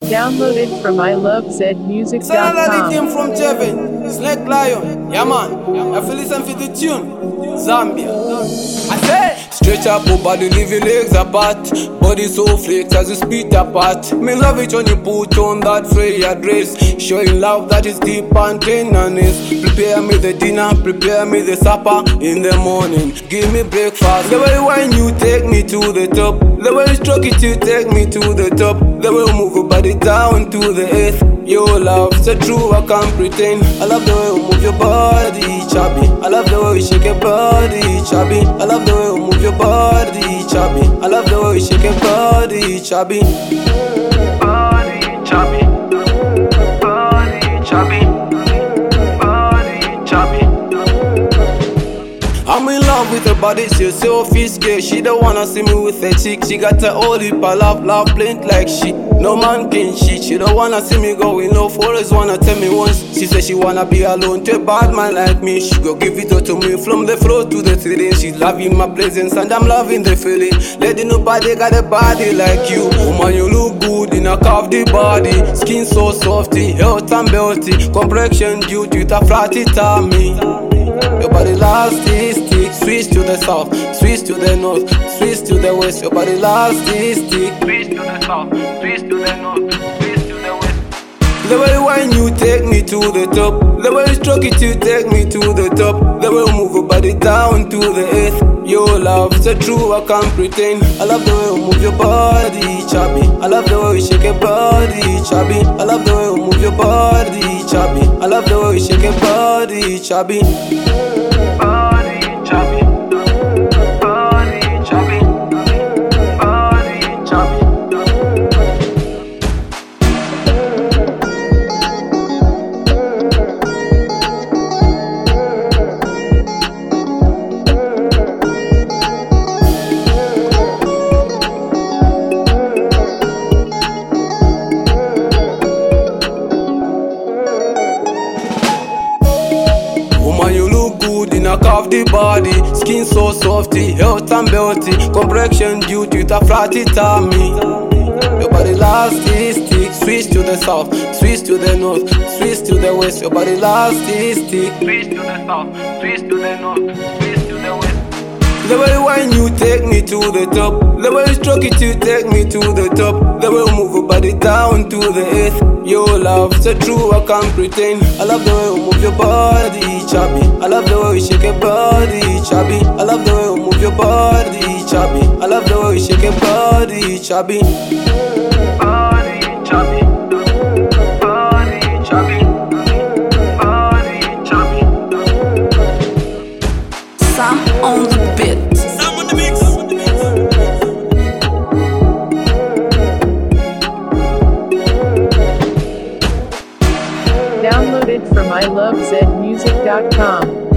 Downloaded from Sound like the team ilovezmusic.com. from Jevin, Snake Lion, yeah man. I feel listen for the tune, Zambia. I say, stretch up your body, leave your legs apart. Body so flex as you spit apart. Me love it when you put on that Freya dress, showing love that is deep and tenderness. Prepare me the dinner, prepare me the supper in the morning. Give me breakfast. The way when you take me to the top, the way you stroke it, you take me to the top. The way you move your body down to the earth. Your love so true, I can't pretend. I love the way you move your body, chubby. I love the way you shake your body, chubby. I love the way you move your body, chubby. I love the way you shake your body, chubby. Body, chubby. Body, chubby. Body, chubby. I'm in love with her body, she's so fisky. She don't wanna see me with a chick. She got a whole heap of love blink like shit. No man can cheat. She don't wanna see me going low. Always wanna tell me once. She said she wanna be alone. To a bad man like me, she go give it all to me. From the floor to the ceiling, she's loving my presence and I'm loving the feeling. Lady, nobody got a body like you. Woman, you look good in a curvy body. Skin so softy, health and belty. Complexion due to the flatty tummy. Your body elastic, switch to the south, switch to the north, switch to the west. Your body elastic, switch to the south, switch to the north, switch to the west. The way when you take me to the top, the way you stroke it, you take me to the top. The way you move your body down to the earth. Your love so true, I can't pretend. I love the way you move your body, chubby. I love the way you shake your body, chubby. I love the way you move your body, chubby. I love the way you shake your body, chubby. Body, chubby. Body, chubby. Body, chubby. Woman, you look good in a curvy body. Skin so softy, health and belty. Complexion due to the flatty tummy. Your body elastic, switch to the south, switch to the north, switch to the west. Your body elastic, switch to the south, switch to the north, switch to the west. The way when you take me to the top, the way you stroke it, you take me to the top. The way you move your body down to the earth. Your love so true, I can't pretend. I love the way you move your body, chubby. I love the way you shake your body, chubby. I love the way you move your body, chubby. I love the way you shake your body, chubby. Body, chubby. Body, chubby. Body, chubby. Sam on the beat. Sam on the mix. Downloaded from ilovezmusic.com.